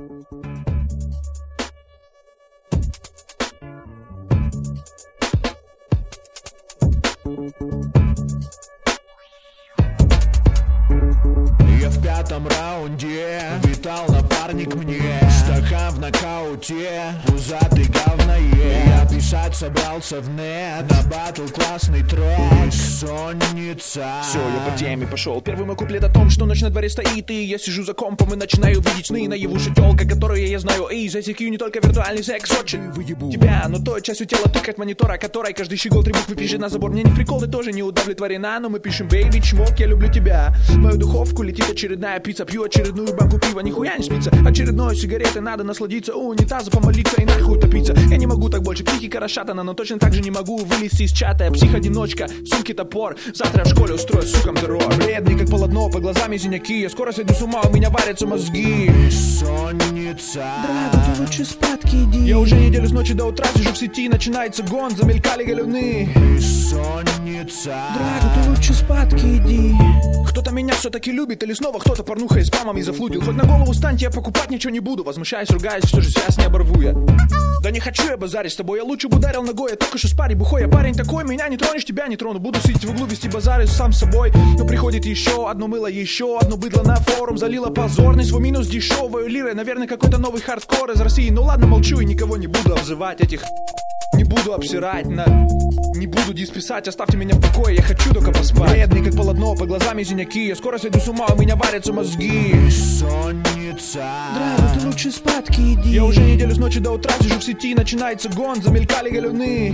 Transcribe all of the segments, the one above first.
Я в пятом раунде, витал напарник мне. Стакан в нокауте, пузатый говное. Я писать собрался в нет, на батл классный трек. Сонница. Все, я по теме пошел. Первый мой куплет о том, что ночь на дворе стоит, и я сижу за компом и начинаю видеть сны. Наяву шутелка, которую я знаю. Эй, за ICQ не только виртуальный секс, очень выебу тебя, но той частью тела тыкать монитора, которой каждый щегол 3 буквы пишет на забор. Мне не прикол, ты тоже не удовлетворена, но мы пишем бейби, чмок, я люблю тебя. В мою духовку летит очередная пицца, пью очередную банку пива, нихуя не спится. Очередной сигаретой надо насладиться, у унитаза помолиться и нахуй утопиться. Я не могу так больше, психика расшатана, но точно так же не могу вылезти из чата. Я псих-одиночка, сумки топор, завтра я в школе устрою сукам террор. Бледный как полотно, по глазами синяки, я скоро сойду с ума, у меня варятся мозги. Сонница. Драго, ты лучше спадки иди. Я уже неделю с ночи до утра сижу в сети, начинается гон, замелькали галюны. Сонница. Драго, ты лучше спадки иди. Кто-то меня все-таки любит, или снова кто-то порнухой спамом и зафлудил. Хоть на голову станьте, я покупать ничего не буду. Возмущаюсь, ругаюсь, все же связь не оборву я. Да не хочу я базарить с тобой, я лучше бы ударил ногой. Я только что с парей бухой, я парень такой, меня не тронешь, тебя не трону. Буду сидеть в углу, вести базары сам с собой. Но приходит еще одно мыло, еще одно быдло на форум. Залило позорный свой минус дешевую лирой. Наверное, какой-то новый хардкор из России. Ну ладно, молчу и никого не буду обзывать этих. Не буду обсирать, не буду дис писать, оставьте меня в покое, я хочу только поспать. Бледный как полотно, по глазами синяки, я скоро сойду с ума, у меня варятся мозги. Сонница. Драго, ты лучше спадки иди. Я уже неделю с ночи до утра сижу в сети, начинается гон, замелькали галюны.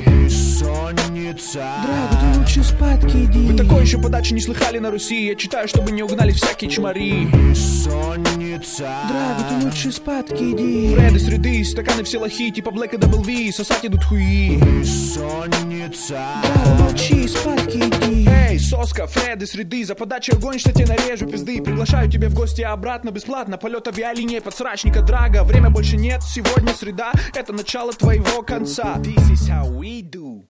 Сонница. Драго, ты лучше спадки иди. Вы такой еще подачи не слыхали на Руси, я читаю, чтобы не угнали всякие чмари. Сонница. Драго, ты лучше спадки иди. Фреды, среды, стаканы все лохи, типа Black и Double V, сосать идут хуи. Сонница. Драго, молчи, спадки иди. Эй, соска, Фреды, среды, за подачу огонь, что тебе нарежу пизды. Приглашаю тебя в гости обратно бесплатно, полет авиалинии подсрачника Драго. Время больше нет, сегодня среда, это начало твоего конца. This is how we do.